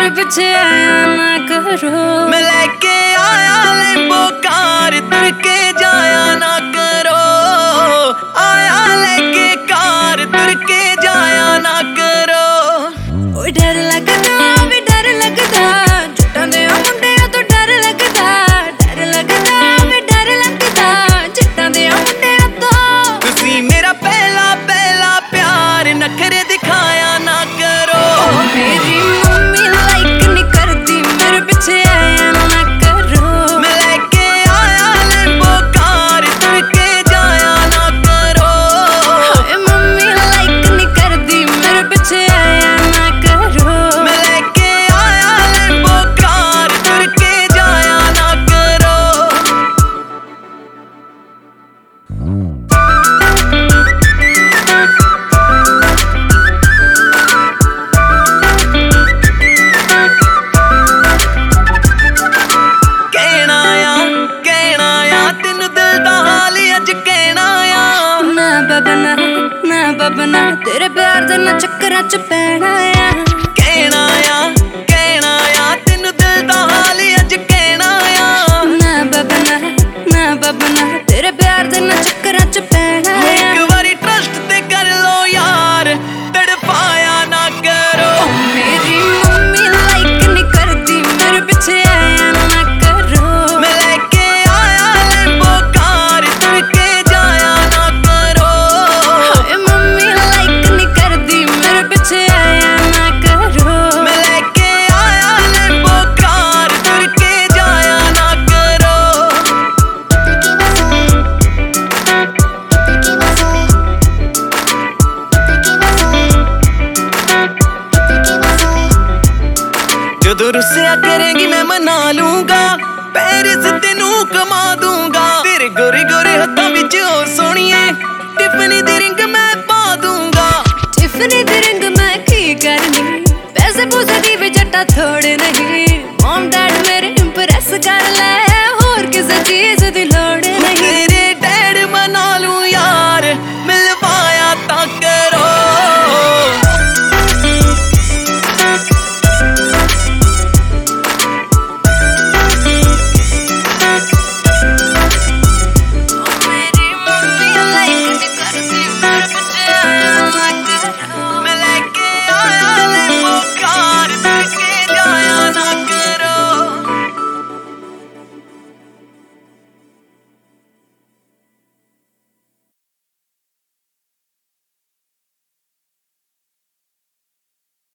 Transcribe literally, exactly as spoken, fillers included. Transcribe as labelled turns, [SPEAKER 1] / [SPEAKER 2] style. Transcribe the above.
[SPEAKER 1] मेरे पीछे आया ना करो।
[SPEAKER 2] मैं लेके आया लैम्बो कार, तुर के जाया ना करो। आया लेके कार, तुर के जाया ना करो।
[SPEAKER 1] ओए डर लगदा वे डर लगदा, जुटां दे मुंडे तो डर लगदा। डर लगदा वे डर लगदा, जुटां दे मुंडे तो।
[SPEAKER 2] तुसी मेरा पहला पहला प्यार, नखरे दिखाया ना करो।
[SPEAKER 1] मेरी मम्मी लाइक नहीं करती, मेरे पीछे आया ना करो।
[SPEAKER 2] मैं लेके आया लैम्बो कार, तुर के जाया ना करो।
[SPEAKER 1] हाय मम्मी लाइक नहीं करती, मेरे पीछे आया ना करो।
[SPEAKER 2] मैं लेके आया लैम्बो कार, तुर के जाया ना करो। कहना आ कहना आ तेनू दिल दा हाल अज कहना आ।
[SPEAKER 1] ना बाबा ना ना बाबा ना, तेरे प्यार दे ना चक्करां च पैना आ।
[SPEAKER 2] कहना आ कहना आ तेनू दिल दा हाल अज कहना आ।
[SPEAKER 1] ना बाबा ना ना बाबा ना, तेरे प्यार दे ना चक्करां च पैना आ।
[SPEAKER 2] एक बारी ट्रस्ट ते कर लो यार, तड़पाया ना करो।
[SPEAKER 1] मेरी मम्मी लाइक नहीं करती, मेरे पीछे आया ना करो।
[SPEAKER 2] मैं लेके आया लैम्बो कार, तुर के जाया ना करो।
[SPEAKER 1] हाय मम्मी लाइक नहीं करती, मेरे पीछे आया ना करो।
[SPEAKER 2] मैं लेके आया लैम्बो कार, तुर के जाया ना करो। ਜਦੋਂ ਰੁੱਸਿਆ ਕਰੇਗੀ ਮੈਂ ਮਨਾ ਲੂੰਗਾ, ਪੈਰਿਸ ਤੈਨੂੰ ਕਮਾ ਦੂੰਗਾ। ਤੇਰੇ ਗੋਰੇ ਗੋਰੇ ਹੱਥਾਂ ਵਿੱਚ ਹੋਰ ਸੋਹਣੀਏ, ਟਿਫਨੀ ਦੀ ਰਿੰਗ ਮੈਂ ਪਾ ਦੂੰਗਾ।
[SPEAKER 1] टिफनी दी रिंग मैं की करनी, पैसे पूसे दी भी जट्टा थोड़े नहीं। मॉम डैड मेरे इंप्रेस कर ले, होर किसे चीज दी लोड़